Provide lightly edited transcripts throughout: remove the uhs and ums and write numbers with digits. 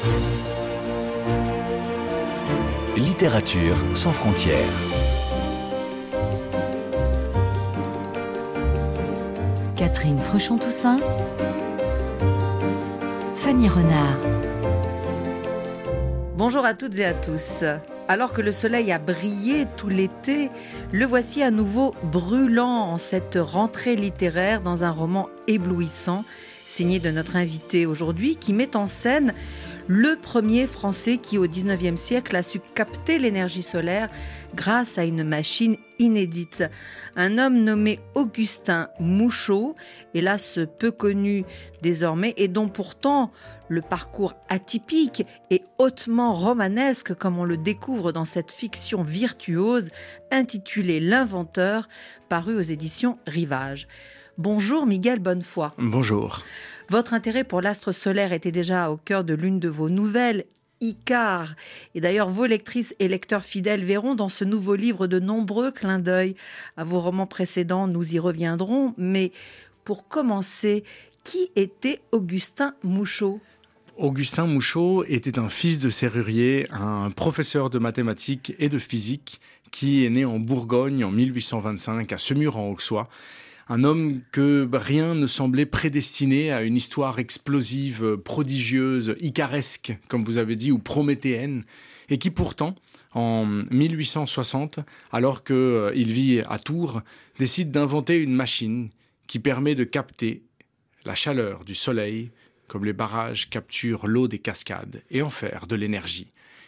Littérature sans frontières. Catherine Fruchon-Toussaint, Fanny Renard. Bonjour à toutes et à tous. Alors que le soleil a brillé tout l'été, le voici à nouveau brûlant en cette rentrée littéraire dans un roman éblouissant, signé de notre invité aujourd'hui, qui met en scène le premier Français qui, au XIXe siècle, a su capter l'énergie solaire grâce à une machine inédite. Un homme nommé Augustin Mouchot, hélas peu connu désormais, et dont pourtant le parcours atypique et hautement romanesque, comme on le découvre dans cette fiction virtuose intitulée L'Inventeur, parue aux éditions Rivage. Bonjour Miguel Bonnefoy. Bonjour. Votre intérêt pour l'astre solaire était déjà au cœur de l'une de vos nouvelles, Icare. Et d'ailleurs, vos lectrices et lecteurs fidèles verront dans ce nouveau livre de nombreux clins d'œil à vos romans précédents. Nous y reviendrons. Mais pour commencer, qui était Augustin Mouchot ? Augustin Mouchot était un fils de serrurier, un professeur de mathématiques et de physique qui est né en Bourgogne en 1825 à Semur-en-Auxois. Un homme que rien ne semblait prédestiné à une histoire explosive, prodigieuse, icaresque, comme vous avez dit, ou prométhéenne, et qui pourtant, en 1860, alors qu'il vit à Tours, décide d'inventer une machine qui permet de capter la chaleur du soleil, comme les barrages capturent l'eau des cascades, et en faire de l'énergie.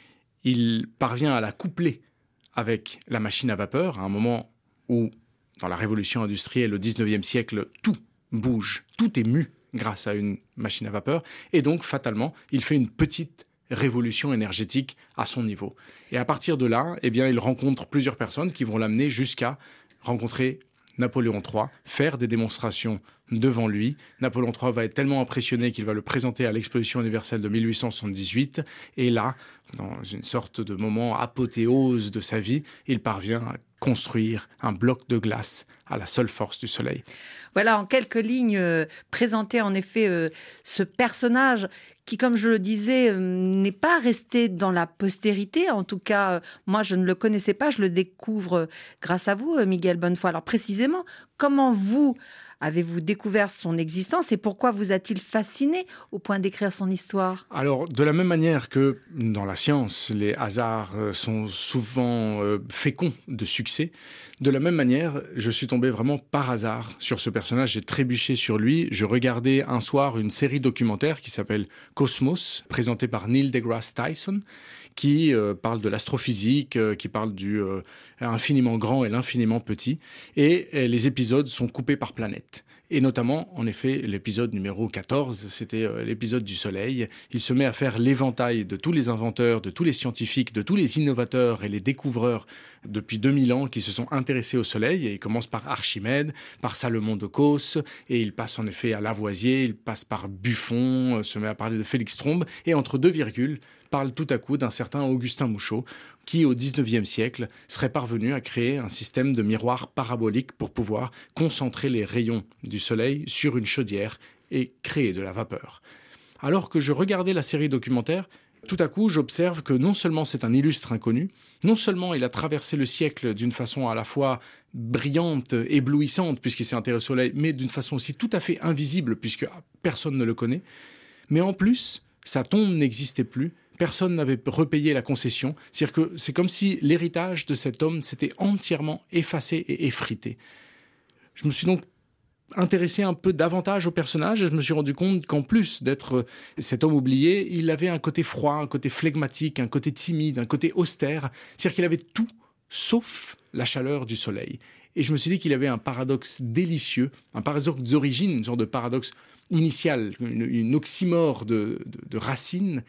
Il parvient à la coupler avec la machine à vapeur, à un moment où, dans la révolution industrielle au XIXe siècle, tout bouge, tout est mu grâce à une machine à vapeur. Et donc, fatalement, il fait une petite révolution énergétique à son niveau. Et à partir de là, il rencontre plusieurs personnes qui vont l'amener jusqu'à rencontrer Napoléon III, faire des démonstrations devant lui. Napoléon III va être tellement impressionné qu'il va le présenter à l'exposition universelle de 1878. Et là, dans une sorte de moment apothéose de sa vie, il parvient à construire un bloc de glace à la seule force du soleil. Voilà, en quelques lignes, présenter en effet ce personnage qui, comme je le disais, n'est pas resté dans la postérité. En tout cas, moi, je ne le connaissais pas, je le découvre grâce à vous, Miguel Bonnefoy. Alors précisément, comment vous avez-vous découvert son existence et pourquoi vous a-t-il fasciné au point d'écrire son histoire ? Alors, de la même manière que dans la science, les hasards sont souvent féconds de succès, de la même manière, je suis tombé vraiment par hasard sur ce personnage. J'ai trébuché sur lui. Je regardais un soir une série documentaire qui s'appelle Cosmos, présentée par Neil deGrasse Tyson, qui parle de l'astrophysique, qui parle du infiniment grand et l'infiniment petit. Et les épisodes sont coupés par planète. Et notamment, en effet, l'épisode numéro 14, c'était l'épisode du Soleil. Il se met à faire l'éventail de tous les inventeurs, de tous les scientifiques, de tous les innovateurs et les découvreurs depuis 2000 ans qui se sont intéressés au Soleil. Et il commence par Archimède, par Salomon de Causse, et il passe en effet à Lavoisier, il passe par Buffon, se met à parler de Félix Trombe, et entre deux virgules, parle tout à coup d'un certain Augustin Mouchot, qui, au XIXe siècle, serait parvenu à créer un système de miroir parabolique pour pouvoir concentrer les rayons du soleil sur une chaudière et créer de la vapeur. Alors que je regardais la série documentaire, tout à coup, j'observe que non seulement c'est un illustre inconnu, non seulement il a traversé le siècle d'une façon à la fois brillante, éblouissante, puisqu'il s'est intéressé au soleil, mais d'une façon aussi tout à fait invisible, puisque personne ne le connaît, mais en plus, sa tombe n'existait plus. Personne n'avait repayé la concession. C'est-à-dire que c'est comme si l'héritage de cet homme s'était entièrement effacé et effrité. Je me suis donc intéressé un peu davantage au personnage et je me suis rendu compte qu'en plus d'être cet homme oublié, il avait un côté froid, un côté flegmatique, un côté timide, un côté austère. C'est-à-dire qu'il avait tout sauf la chaleur du soleil. Et je me suis dit qu'il avait un paradoxe délicieux, un paradoxe d'origine, une sorte de paradoxe initial, une oxymore de racines.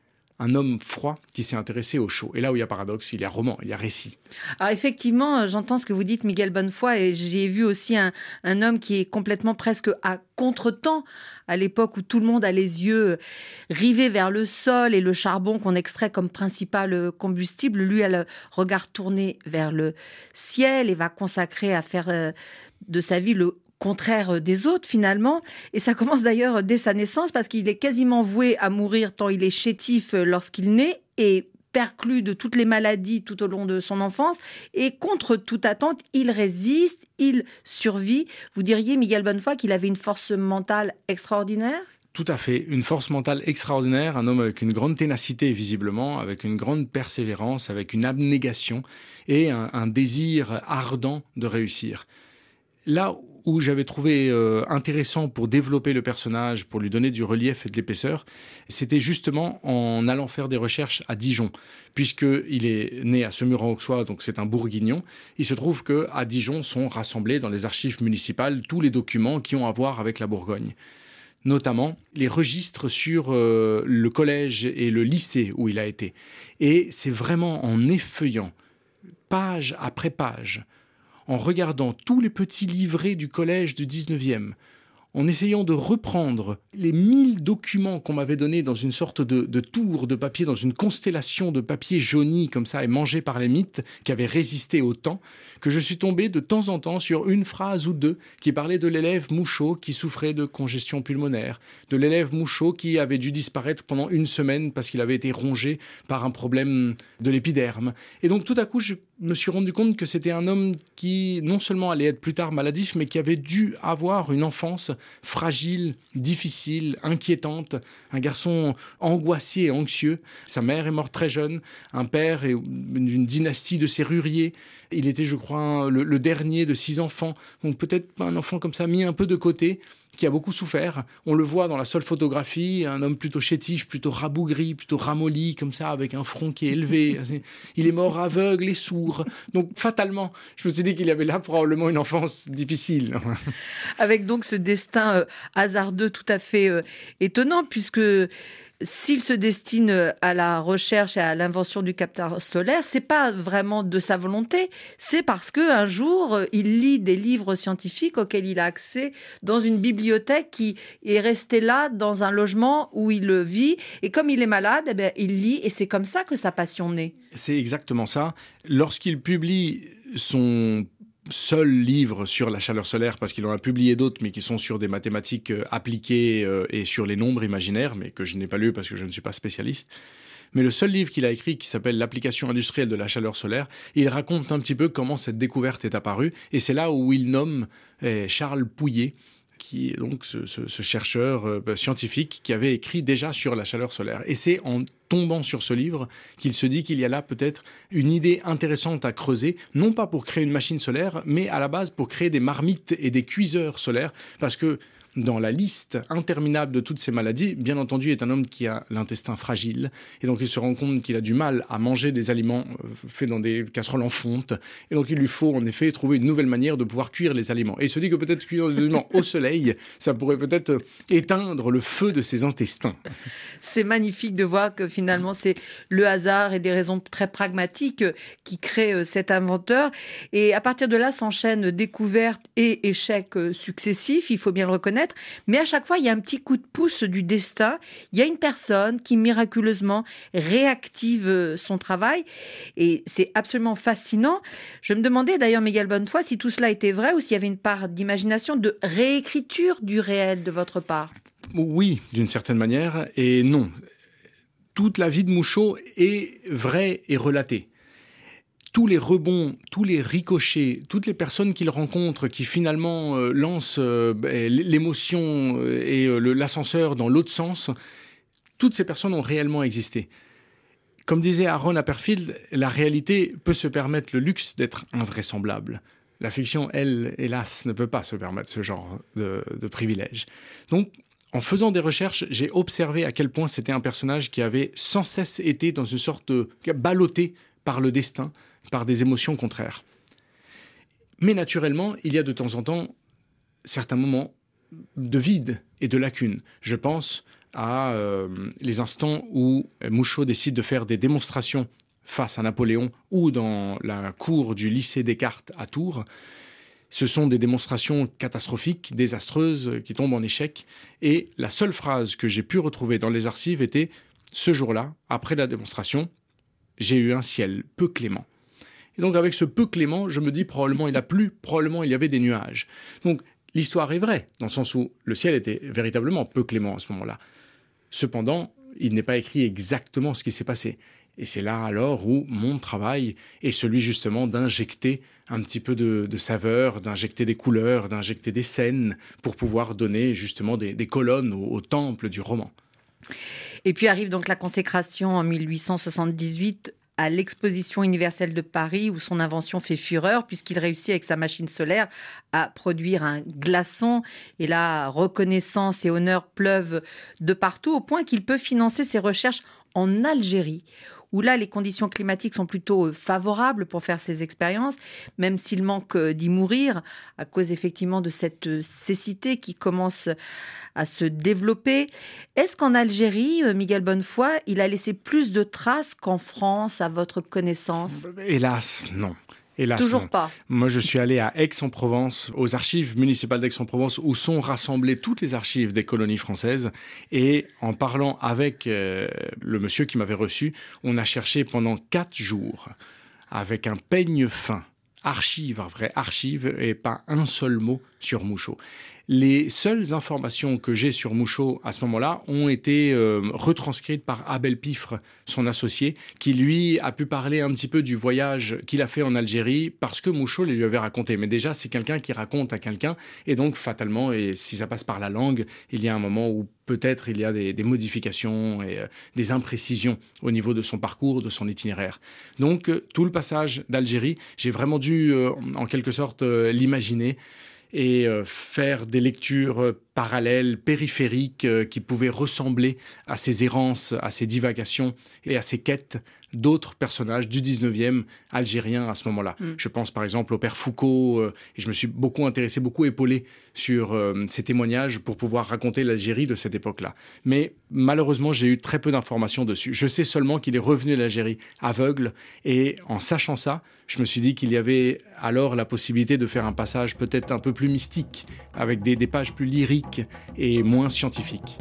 Un homme froid qui s'est intéressé au chaud. Et là où il y a paradoxe, il y a roman, il y a récit. Alors effectivement, j'entends ce que vous dites, Miguel Bonnefoy, et j'ai vu aussi un homme qui est complètement presque à contre-temps, à l'époque où tout le monde a les yeux rivés vers le sol et le charbon qu'on extrait comme principal combustible. Lui a le regard tourné vers le ciel et va consacrer à faire de sa vie le contraire des autres finalement. Et ça commence d'ailleurs dès sa naissance parce qu'il est quasiment voué à mourir tant il est chétif lorsqu'il naît et perclus de toutes les maladies tout au long de son enfance. Et contre toute attente, il résiste, il survit. Vous diriez, Miguel Bonnefoy, qu'il avait une force mentale extraordinaire ? Tout à fait, une force mentale extraordinaire, un homme avec une grande ténacité visiblement, avec une grande persévérance, avec une abnégation et un désir ardent de réussir. Là où j'avais trouvé intéressant pour développer le personnage, pour lui donner du relief et de l'épaisseur, c'était justement en allant faire des recherches à Dijon. Puisqu'il est né à Semur-en-Auxois, donc c'est un bourguignon, il se trouve qu'à Dijon sont rassemblés dans les archives municipales tous les documents qui ont à voir avec la Bourgogne. Notamment les registres sur le collège et le lycée où il a été. Et c'est vraiment en effeuillant, page après page, en regardant tous les petits livrets du collège du 19e, en essayant de reprendre les 1000 documents qu'on m'avait donnés dans une sorte de tour de papier, dans une constellation de papier jauni comme ça et mangé par les mites, qui avaient résisté au temps, que je suis tombé de temps en temps sur une phrase ou deux qui parlait de l'élève Mouchot qui souffrait de congestion pulmonaire, de l'élève Mouchot qui avait dû disparaître pendant une semaine parce qu'il avait été rongé par un problème de l'épiderme. Et donc tout à coup, je me suis rendu compte que c'était un homme qui non seulement allait être plus tard maladif, mais qui avait dû avoir une enfance fragile, difficile, inquiétante, un garçon angoissé et anxieux. Sa mère est morte très jeune, un père est d'une dynastie de serruriers. Il était, je crois, le dernier de 6 enfants. Donc peut-être un enfant comme ça mis un peu de côté, qui a beaucoup souffert. On le voit dans la seule photographie, un homme plutôt chétif, plutôt rabougri, plutôt ramolli, comme ça, avec un front qui est élevé. Il est mort aveugle et sourd. Donc, fatalement, je me suis dit qu'il y avait là probablement une enfance difficile. Avec donc ce destin hasardeux tout à fait étonnant, puisque s'il se destine à la recherche et à l'invention du capteur solaire, c'est pas vraiment de sa volonté, c'est parce qu'un jour, il lit des livres scientifiques auxquels il a accès dans une bibliothèque qui est restée là, dans un logement où il vit. Et comme il est malade, eh bien, il lit, et c'est comme ça que sa passion naît. C'est exactement ça. Lorsqu'il publie son seul livre sur la chaleur solaire, parce qu'il en a publié d'autres, mais qui sont sur des mathématiques appliquées et sur les nombres imaginaires, mais que je n'ai pas lu parce que je ne suis pas spécialiste. Mais le seul livre qu'il a écrit, qui s'appelle « L'application industrielle de la chaleur solaire », il raconte un petit peu comment cette découverte est apparue. Et c'est là où il nomme Charles Pouillet, qui est donc ce chercheur scientifique qui avait écrit déjà sur la chaleur solaire. Et c'est en tombant sur ce livre qu'il se dit qu'il y a là peut-être une idée intéressante à creuser, non pas pour créer une machine solaire, mais à la base pour créer des marmites et des cuiseurs solaires, parce que dans la liste interminable de toutes ces maladies, bien entendu, est un homme qui a l'intestin fragile. Et donc, il se rend compte qu'il a du mal à manger des aliments faits dans des casseroles en fonte. Et donc, il lui faut, en effet, trouver une nouvelle manière de pouvoir cuire les aliments. Et il se dit que peut-être cuire les aliments au soleil, ça pourrait peut-être éteindre le feu de ses intestins. C'est magnifique de voir que finalement, c'est le hasard et des raisons très pragmatiques qui créent cet inventeur. Et à partir de là, s'enchaînent découvertes et échecs successifs, il faut bien le reconnaître. Mais à chaque fois, il y a un petit coup de pouce du destin. Il y a une personne qui miraculeusement réactive son travail. Et c'est absolument fascinant. Je me demandais d'ailleurs, Miguel Bonnefoy, si tout cela était vrai ou s'il y avait une part d'imagination, de réécriture du réel de votre part. Oui, d'une certaine manière, et non. Toute la vie de Mouchot est vraie et relatée. Tous les rebonds, tous les ricochets, toutes les personnes qu'il rencontre qui finalement lancent l'émotion et l'ascenseur dans l'autre sens, toutes ces personnes ont réellement existé. Comme disait Aaron Apperfield, la réalité peut se permettre le luxe d'être invraisemblable. La fiction, elle, hélas, ne peut pas se permettre ce genre de privilège. Donc, en faisant des recherches, j'ai observé à quel point c'était un personnage qui avait sans cesse été dans une sorte de ballotté par le destin, par des émotions contraires. Mais naturellement, il y a de temps en temps certains moments de vide et de lacune. Je pense à les instants où Mouchot décide de faire des démonstrations face à Napoléon ou dans la cour du lycée Descartes à Tours. Ce sont des démonstrations catastrophiques, désastreuses, qui tombent en échec. Et la seule phrase que j'ai pu retrouver dans les archives était « Ce jour-là, après la démonstration, j'ai eu un ciel peu clément. » Et donc avec ce peu clément, je me dis probablement il a plu, probablement il y avait des nuages. Donc l'histoire est vraie, dans le sens où le ciel était véritablement peu clément à ce moment-là. Cependant, il n'est pas écrit exactement ce qui s'est passé. Et c'est là alors où mon travail est celui justement d'injecter un petit peu de saveur, d'injecter des couleurs, d'injecter des scènes pour pouvoir donner justement des colonnes au temple du roman. Et puis arrive donc la consécration en 1878 à l'exposition universelle de Paris où son invention fait fureur puisqu'il réussit avec sa machine solaire à produire un glaçon. Et là, reconnaissance et honneur pleuvent de partout au point qu'il peut financer ses recherches en Algérie, où là, les conditions climatiques sont plutôt favorables pour faire ces expériences, même s'il manque d'y mourir, à cause effectivement de cette cécité qui commence à se développer. Est-ce qu'en Algérie, Miguel Bonnefoy, il a laissé plus de traces qu'en France, à votre connaissance ? Hélas, non. Hélas, Toujours non. pas. Moi, je suis allé à Aix-en-Provence, aux archives municipales d'Aix-en-Provence, où sont rassemblées toutes les archives des colonies françaises. Et en parlant avec le monsieur qui m'avait reçu, on a cherché pendant 4 jours, avec un peigne fin, archive après archive, et pas un seul mot sur Mouchot. Les seules informations que j'ai sur Mouchot à ce moment-là ont été retranscrites par Abel Piffre, son associé, qui lui a pu parler un petit peu du voyage qu'il a fait en Algérie parce que Mouchot lui avait raconté. Mais déjà, c'est quelqu'un qui raconte à quelqu'un et donc fatalement, et si ça passe par la langue, il y a un moment où peut-être il y a des modifications et des imprécisions au niveau de son parcours, de son itinéraire. Donc tout le passage d'Algérie, j'ai vraiment dû en quelque sorte l'imaginer et faire des lectures parallèles, périphériques, qui pouvaient ressembler à ces errances, à ces divagations et à ces quêtes d'autres personnages du 19e algérien à ce moment-là. Je pense par exemple au père Foucault, et je me suis beaucoup intéressé, beaucoup épaulé sur ces témoignages pour pouvoir raconter l'Algérie de cette époque-là. Mais malheureusement, j'ai eu très peu d'informations dessus. Je sais seulement qu'il est revenu d'Algérie aveugle, et en sachant ça, je me suis dit qu'il y avait alors la possibilité de faire un passage peut-être un peu plus mystique, avec des pages plus lyriques et moins scientifiques.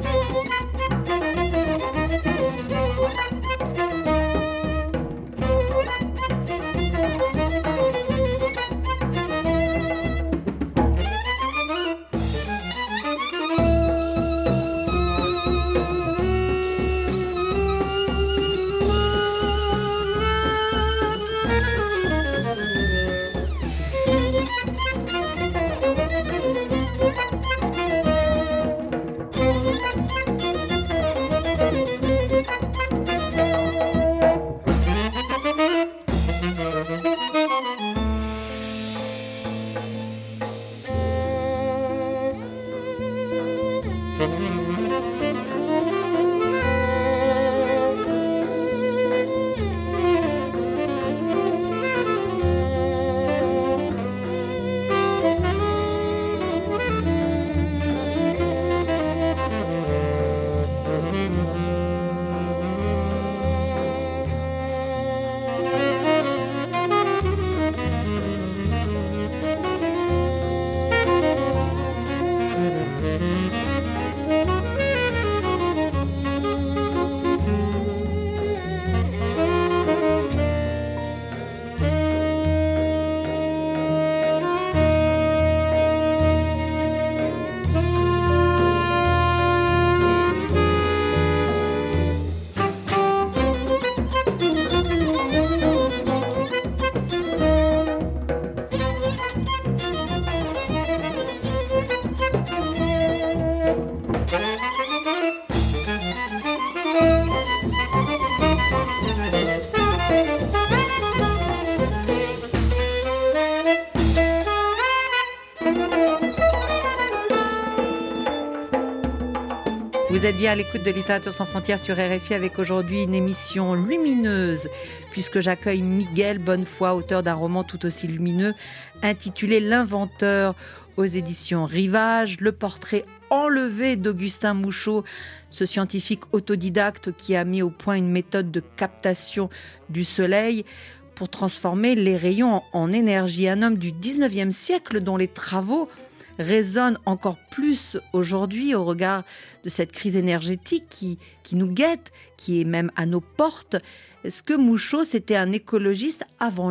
Vous êtes bien à l'écoute de Littérature sans frontières sur RFI avec aujourd'hui une émission lumineuse puisque j'accueille Miguel Bonnefoy, auteur d'un roman tout aussi lumineux intitulé L'Inventeur aux éditions Rivage, le portrait enlevé d'Augustin Mouchot, ce scientifique autodidacte qui a mis au point une méthode de captation du soleil pour transformer les rayons en énergie. Un homme du 19e siècle dont les travaux résonne encore plus aujourd'hui au regard de cette crise énergétique qui nous guette, qui est même à nos portes. Est-ce que Mouchot, c'était un écologiste avant l'heure ?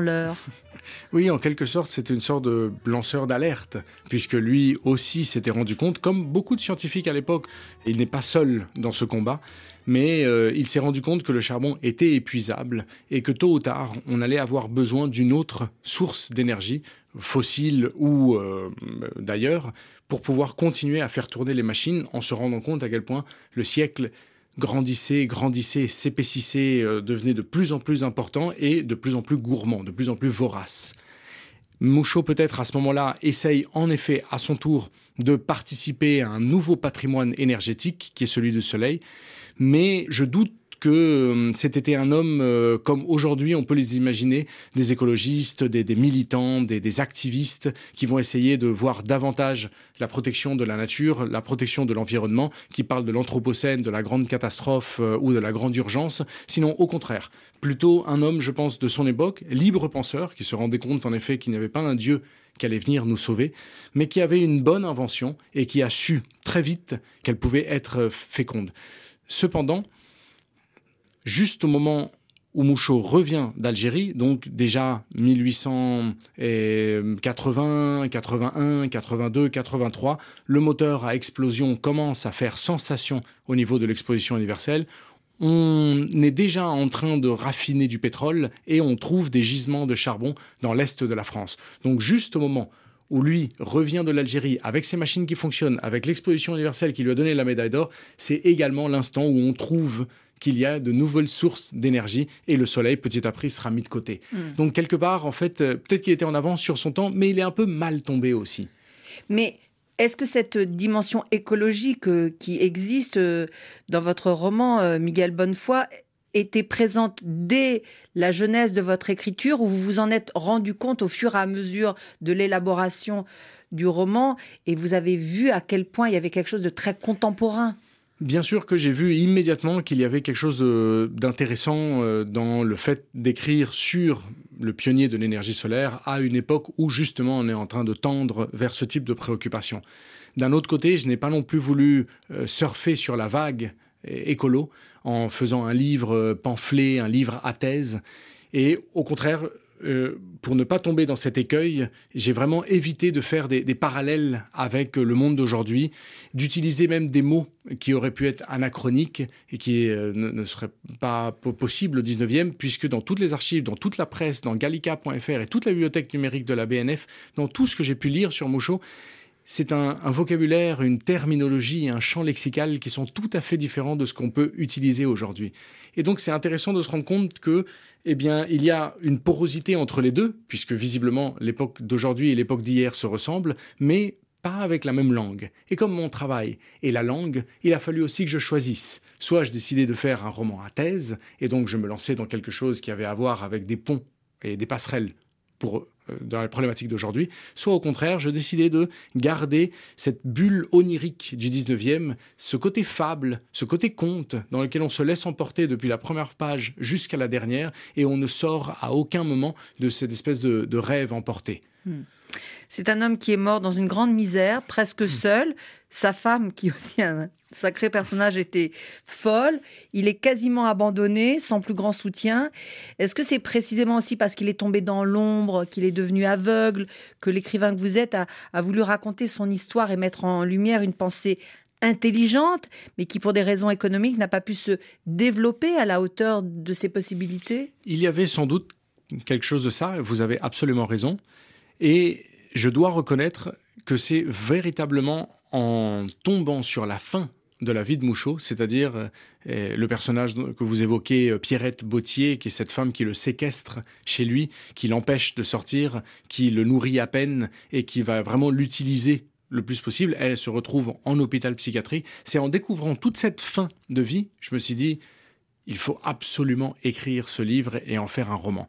Oui, en quelque sorte, c'était une sorte de lanceur d'alerte, puisque lui aussi s'était rendu compte, comme beaucoup de scientifiques à l'époque, il n'est pas seul dans ce combat, mais il s'est rendu compte que le charbon était épuisable et que tôt ou tard, on allait avoir besoin d'une autre source d'énergie, fossile ou d'ailleurs, pour pouvoir continuer à faire tourner les machines en se rendant compte à quel point le siècle grandissait, s'épaississait, devenait de plus en plus important et de plus en plus gourmand, de plus en plus vorace. Mouchot, peut-être à ce moment-là, essaye en effet à son tour de participer à un nouveau patrimoine énergétique qui est celui du soleil, mais je doute que c'était un homme comme aujourd'hui on peut les imaginer, des écologistes, des militants, des activistes qui vont essayer de voir davantage la protection de la nature, la protection de l'environnement, qui parlent de l'anthropocène, de la grande catastrophe ou de la grande urgence. Sinon, au contraire, plutôt un homme, je pense, de son époque, libre penseur, qui se rendait compte en effet qu'il n'y avait pas un Dieu qui allait venir nous sauver, mais qui avait une bonne invention et qui a su très vite qu'elle pouvait être féconde. Cependant, juste au moment où Mouchot revient d'Algérie, donc déjà 1880, 81, 82, 83, le moteur à explosion commence à faire sensation au niveau de l'exposition universelle. On est déjà en train de raffiner du pétrole et on trouve des gisements de charbon dans l'est de la France. Donc juste au moment où lui revient de l'Algérie avec ses machines qui fonctionnent, avec l'exposition universelle qui lui a donné la médaille d'or, c'est également l'instant où on trouve qu'il y a de nouvelles sources d'énergie et le soleil, petit à petit, sera mis de côté. Donc, quelque part, en fait, peut-être qu'il était en avance sur son temps, mais il est un peu mal tombé aussi. Mais est-ce que cette dimension écologique qui existe dans votre roman, Miguel Bonnefoy, était présente dès la genèse de votre écriture, ou vous vous en êtes rendu compte au fur et à mesure de l'élaboration du roman, et vous avez vu à quel point il y avait quelque chose de très contemporain ? Bien sûr que j'ai vu immédiatement qu'il y avait quelque chose d'intéressant dans le fait d'écrire sur le pionnier de l'énergie solaire à une époque où justement on est en train de tendre vers ce type de préoccupation. D'un autre côté, je n'ai pas non plus voulu surfer sur la vague écolo en faisant un livre pamphlet, un livre à thèse. Et au contraire, pour ne pas tomber dans cet écueil, j'ai vraiment évité de faire des parallèles avec le monde d'aujourd'hui, d'utiliser même des mots qui auraient pu être anachroniques et qui ne seraient pas possibles au 19e, puisque dans toutes les archives, dans toute la presse, dans gallica.fr et toute la bibliothèque numérique de la BNF, dans tout ce que j'ai pu lire sur Mouchot, c'est un vocabulaire, une terminologie, un champ lexical qui sont tout à fait différents de ce qu'on peut utiliser aujourd'hui. Et donc, c'est intéressant de se rendre compte que, eh bien, il y a une porosité entre les deux, puisque visiblement, l'époque d'aujourd'hui et l'époque d'hier se ressemblent, mais pas avec la même langue. Et comme mon travail est la langue, il a fallu aussi que je choisisse. Soit je décidais de faire un roman à thèse, et donc je me lançais dans quelque chose qui avait à voir avec des ponts et des passerelles dans les problématiques d'aujourd'hui, soit au contraire, je décidais de garder cette bulle onirique du 19e, ce côté fable, ce côté conte, dans lequel on se laisse emporter depuis la première page jusqu'à la dernière, et on ne sort à aucun moment de cette espèce de rêve emporté. C'est un homme qui est mort dans une grande misère, presque seul. Sa femme, qui est aussi un sacré personnage, était folle. Il est quasiment abandonné, sans plus grand soutien. Est-ce que c'est précisément aussi parce qu'il est tombé dans l'ombre, qu'il est devenu aveugle, que l'écrivain que vous êtes a voulu raconter son histoire et mettre en lumière une pensée intelligente, mais qui, pour des raisons économiques, n'a pas pu se développer à la hauteur de ses possibilités ? Il y avait sans doute quelque chose de ça, vous avez absolument raison. Et je dois reconnaître que c'est véritablement en tombant sur la fin de la vie de Mouchot, c'est-à-dire le personnage que vous évoquez, Pierrette Bautier, qui est cette femme qui le séquestre chez lui, qui l'empêche de sortir, qui le nourrit à peine et qui va vraiment l'utiliser le plus possible. Elle se retrouve en hôpital psychiatrique. C'est en découvrant toute cette fin de vie, je me suis dit, il faut absolument écrire ce livre et en faire un roman.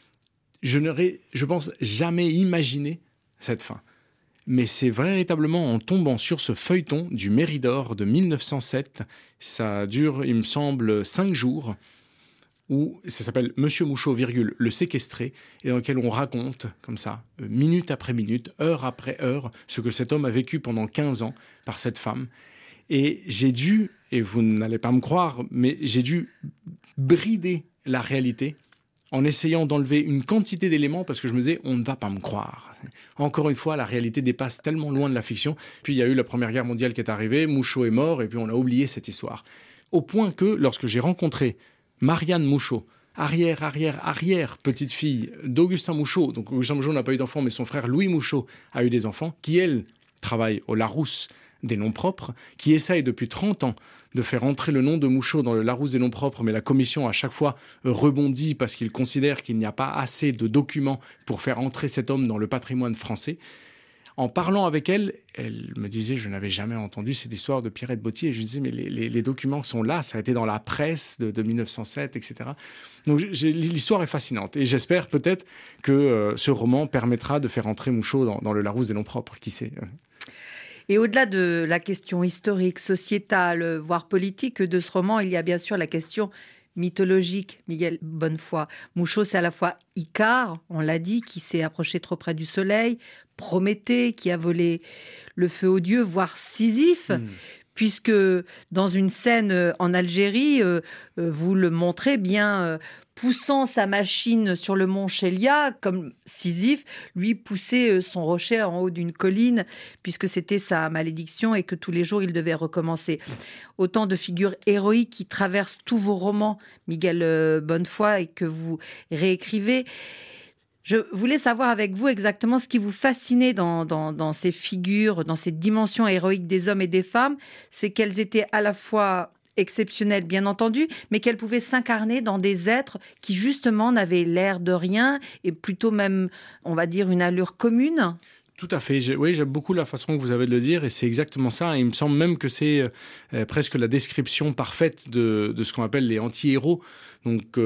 Je n'aurais, je pense, jamais imaginé cette fin. Mais c'est véritablement en tombant sur ce feuilleton du Méridor de 1907, ça dure, il me semble, 5 jours, où ça s'appelle Monsieur Mouchot, le séquestré, et dans lequel on raconte, comme ça, minute après minute, heure après heure, ce que cet homme a vécu pendant 15 ans par cette femme. Et j'ai dû, et vous n'allez pas me croire, mais j'ai dû brider la réalité en essayant d'enlever une quantité d'éléments parce que je me disais, on ne va pas me croire. Encore une fois, la réalité dépasse tellement loin de la fiction. Puis il y a eu la Première Guerre mondiale qui est arrivée, Mouchot est mort et puis on a oublié cette histoire. Au point que lorsque j'ai rencontré Marianne Mouchot, arrière petite fille d'Augustin Mouchot, donc Augustin Mouchot n'a pas eu d'enfants mais son frère Louis Mouchot a eu des enfants, qui elle travaille au Larousse des noms propres, qui essaye depuis 30 ans de faire entrer le nom de Mouchot dans le Larousse des noms propres, mais la commission à chaque fois rebondit parce qu'il considère qu'il n'y a pas assez de documents pour faire entrer cet homme dans le patrimoine français. En parlant avec elle, elle me disait, je n'avais jamais entendu cette histoire de Pierrette Bottier. Et je lui disais, mais les documents sont là, ça a été dans la presse de 1907, etc. Donc l'histoire est fascinante. Et j'espère peut-être que ce roman permettra de faire entrer Mouchot dans le Larousse des noms propres, qui sait. Et au-delà de la question historique, sociétale, voire politique de ce roman, il y a bien sûr la question mythologique, Miguel Bonnefoy. Mouchot, c'est à la fois Icare, on l'a dit, qui s'est approché trop près du soleil, Prométhée, qui a volé le feu aux dieux, voire Sisyphe, puisque dans une scène en Algérie, vous le montrez bien poussant sa machine sur le mont Chélia, comme Sisyphe, lui poussait son rocher en haut d'une colline, puisque c'était sa malédiction et que tous les jours, il devait recommencer. Autant de figures héroïques qui traversent tous vos romans, Miguel Bonnefoy, et que vous réécrivez. Je voulais savoir avec vous exactement ce qui vous fascinait dans ces figures, dans ces dimensions héroïques des hommes et des femmes. C'est qu'elles étaient à la fois exceptionnelles, bien entendu, mais qu'elles pouvaient s'incarner dans des êtres qui, justement, n'avaient l'air de rien et plutôt même, on va dire, une allure commune. Tout à fait. Oui, j'aime beaucoup la façon que vous avez de le dire et c'est exactement ça. Et il me semble même que c'est presque la description parfaite de ce qu'on appelle les anti-héros. Donc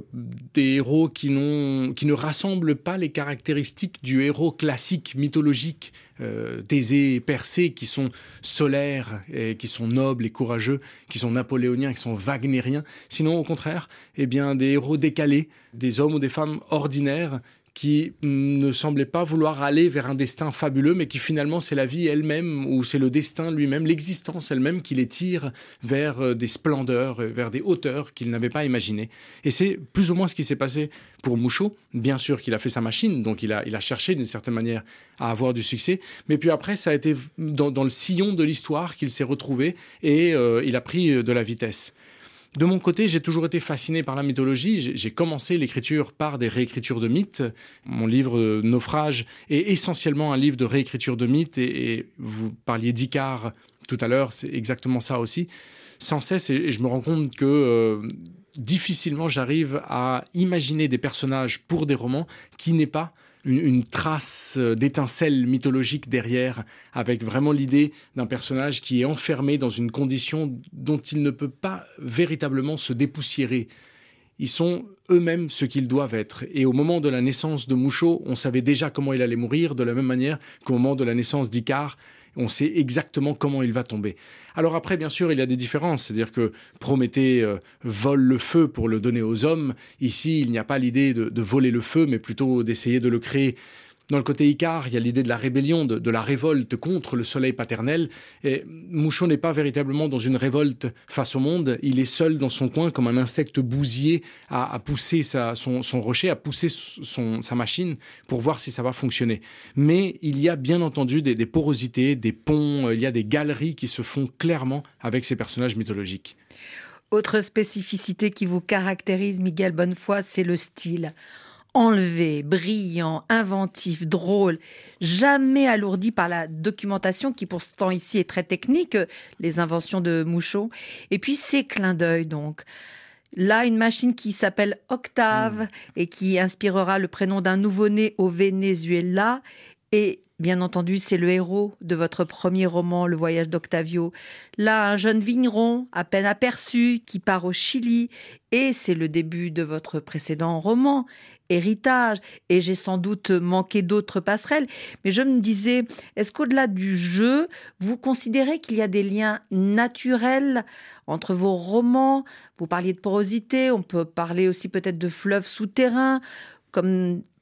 des héros qui ne rassemblent pas les caractéristiques du héros classique, mythologique, Thésée, Persée, qui sont solaires, et qui sont nobles et courageux, qui sont napoléoniens, qui sont wagnériens. Sinon, au contraire, eh bien, des héros décalés, des hommes ou des femmes ordinaires, qui ne semblait pas vouloir aller vers un destin fabuleux, mais qui finalement c'est la vie elle-même, ou c'est le destin lui-même, l'existence elle-même qui les tire vers des splendeurs, vers des hauteurs qu'ils n'avaient pas imaginées. Et c'est plus ou moins ce qui s'est passé pour Mouchot. Bien sûr qu'il a fait sa machine, donc il a cherché d'une certaine manière à avoir du succès, mais puis après ça a été dans le sillon de l'histoire qu'il s'est retrouvé et il a pris de la vitesse. De mon côté, j'ai toujours été fasciné par la mythologie. J'ai commencé l'écriture par des réécritures de mythes. Mon livre Naufrage est essentiellement un livre de réécriture de mythes. Et vous parliez d'Icare tout à l'heure, c'est exactement ça aussi. Sans cesse, et je me rends compte que difficilement j'arrive à imaginer des personnages pour des romans qui n'aient pas une trace d'étincelle mythologique derrière, avec vraiment l'idée d'un personnage qui est enfermé dans une condition dont il ne peut pas véritablement se dépoussiérer. Ils sont eux-mêmes ce qu'ils doivent être. Et au moment de la naissance de Mouchot, on savait déjà comment il allait mourir, de la même manière qu'au moment de la naissance d'Icare, on sait exactement comment il va tomber. Alors après, bien sûr, il y a des différences. C'est-à-dire que Prométhée vole le feu pour le donner aux hommes. Ici, il n'y a pas l'idée de voler le feu, mais plutôt d'essayer de le créer. Dans le côté Icare, il y a l'idée de la rébellion, de la révolte contre le soleil paternel. Et Mouchot n'est pas véritablement dans une révolte face au monde. Il est seul dans son coin, comme un insecte bousier, à pousser son rocher, à pousser sa machine pour voir si ça va fonctionner. Mais il y a bien entendu des porosités, des ponts, il y a des galeries qui se font clairement avec ces personnages mythologiques. Autre spécificité qui vous caractérise, Miguel Bonnefoy, c'est le style. Enlevé, brillant, inventif, drôle, jamais alourdi par la documentation qui pourtant ici est très technique, les inventions de Mouchot. Et puis ces clins d'œil donc. Là, une machine qui s'appelle Octave et qui inspirera le prénom d'un nouveau-né au Venezuela. Et bien entendu, c'est le héros de votre premier roman, Le Voyage d'Octavio. Là, un jeune vigneron, à peine aperçu, qui part au Chili. Et c'est le début de votre précédent roman, Héritage. Et j'ai sans doute manqué d'autres passerelles. Mais je me disais, est-ce qu'au-delà du jeu, vous considérez qu'il y a des liens naturels entre vos romans? Vous parliez de porosité, on peut parler aussi peut-être de fleuves souterrains, comme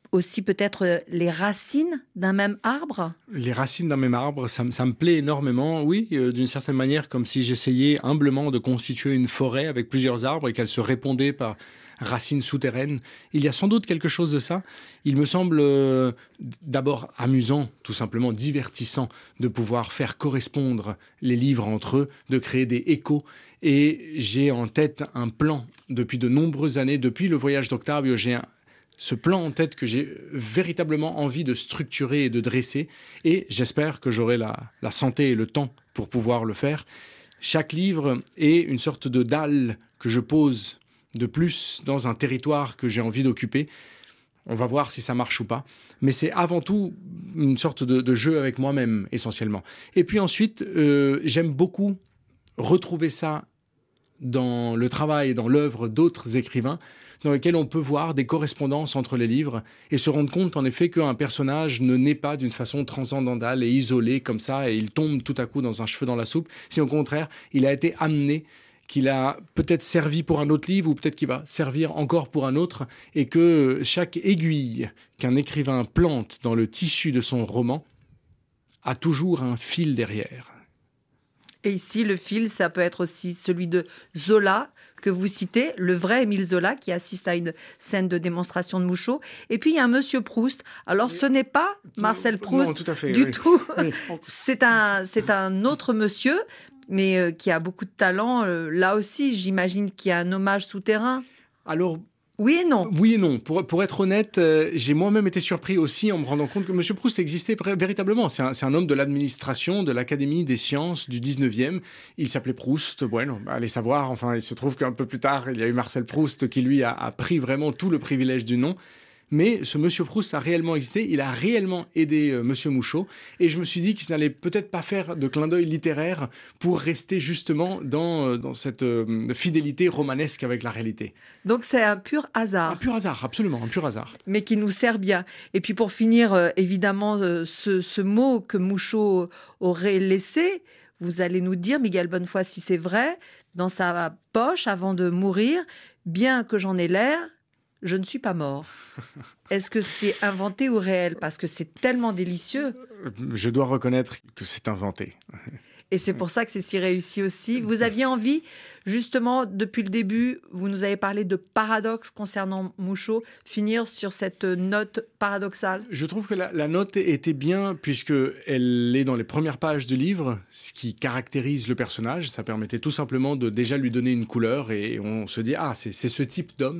aussi peut-être les racines d'un même arbre ? Les racines d'un même arbre, ça me plaît énormément. Oui, d'une certaine manière, comme si j'essayais humblement de constituer une forêt avec plusieurs arbres et qu'elles se répondaient par racines souterraines. Il y a sans doute quelque chose de ça. Il me semble d'abord amusant, tout simplement divertissant, de pouvoir faire correspondre les livres entre eux, de créer des échos. Et j'ai en tête un plan depuis de nombreuses années, depuis le voyage d'Octavio, j'ai ce plan en tête que j'ai véritablement envie de structurer et de dresser. Et j'espère que j'aurai la santé et le temps pour pouvoir le faire. Chaque livre est une sorte de dalle que je pose de plus dans un territoire que j'ai envie d'occuper. On va voir si ça marche ou pas. Mais c'est avant tout une sorte de jeu avec moi-même, essentiellement. Et puis ensuite, j'aime beaucoup retrouver ça dans le travail et dans l'œuvre d'autres écrivains, dans lesquels on peut voir des correspondances entre les livres et se rendre compte, en effet, qu'un personnage ne naît pas d'une façon transcendantale et isolée comme ça, et il tombe tout à coup dans un cheveu dans la soupe. Si au contraire, il a été amené, qu'il a peut-être servi pour un autre livre ou peut-être qu'il va servir encore pour un autre, et que chaque aiguille qu'un écrivain plante dans le tissu de son roman a toujours un fil derrière. Et ici, le fil, ça peut être aussi celui de Zola, que vous citez, le vrai Émile Zola, qui assiste à une scène de démonstration de Mouchot. Et puis, il y a un monsieur Proust. Alors, ce n'est pas Marcel Proust, non, tout à fait, du oui. tout. Oui. C'est un autre monsieur, mais qui a beaucoup de talent. Là aussi, j'imagine qu'il y a un hommage souterrain. Alors, oui et non. oui et non. Pour être honnête, j'ai moi-même été surpris aussi en me rendant compte que M. Proust existait véritablement. C'est un homme de l'administration, de l'Académie des sciences du 19e. Il s'appelait Proust. Bueno, allez savoir. Enfin, il se trouve qu'un peu plus tard, il y a eu Marcel Proust qui, lui, a pris vraiment tout le privilège du nom. Mais ce monsieur Proust a réellement existé, il a réellement aidé monsieur Mouchot, et je me suis dit qu'il n'allait peut-être pas faire de clin d'œil littéraire pour rester justement dans cette fidélité romanesque avec la réalité. Donc c'est un pur hasard. Un pur hasard, absolument, un pur hasard. Mais qui nous sert bien. Et puis pour finir, évidemment, ce mot que Mouchot aurait laissé, vous allez nous dire, Miguel Bonnefoy, si c'est vrai, dans sa poche avant de mourir, bien que j'en ai l'air, je ne suis pas mort. Est-ce que c'est inventé ou réel ? Parce que c'est tellement délicieux. Je dois reconnaître que c'est inventé. Et c'est pour ça que c'est si réussi aussi. Vous aviez envie, justement, depuis le début, vous nous avez parlé de paradoxe concernant Mouchot, finir sur cette note paradoxale. Je trouve que la note était bien, puisqu'elle est dans les premières pages du livre, ce qui caractérise le personnage. Ça permettait tout simplement de déjà lui donner une couleur, et on se dit « Ah, c'est ce type d'homme ».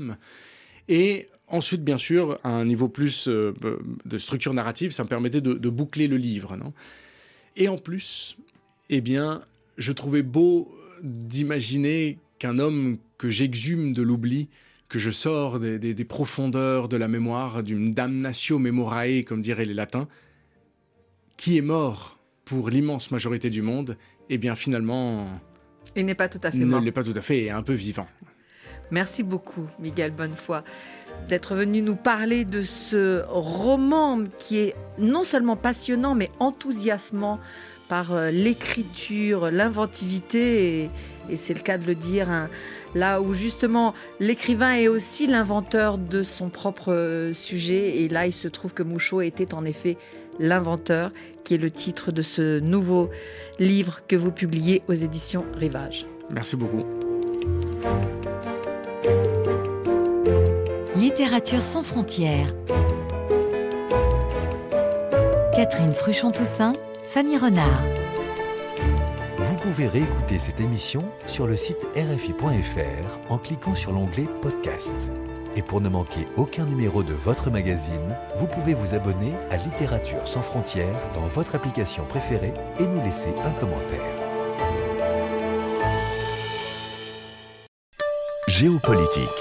Et ensuite, bien sûr, à un niveau plus de structure narrative, ça me permettait de boucler le livre, non ? Et en plus, eh bien, je trouvais beau d'imaginer qu'un homme que j'exhume de l'oubli, que je sors des profondeurs de la mémoire, d'une damnatio memorae, comme diraient les latins, qui est mort pour l'immense majorité du monde, eh bien, finalement... Il n'est pas tout à fait mort. Il ne l'est pas tout à fait, et un peu vivant. Merci beaucoup, Miguel Bonnefoy, d'être venu nous parler de ce roman qui est non seulement passionnant, mais enthousiasmant par l'écriture, l'inventivité, et c'est le cas de le dire, hein, là où justement l'écrivain est aussi l'inventeur de son propre sujet, et là il se trouve que Mouchot était en effet l'inventeur, qui est le titre de ce nouveau livre que vous publiez aux éditions Rivage. Merci beaucoup. Littérature sans frontières. Catherine Fruchon-Toussaint, Fanny Renard. Vous pouvez réécouter cette émission sur le site rfi.fr en cliquant sur l'onglet Podcast. Et pour ne manquer aucun numéro de votre magazine, vous pouvez vous abonner à Littérature sans frontières dans votre application préférée et nous laisser un commentaire. Géopolitique.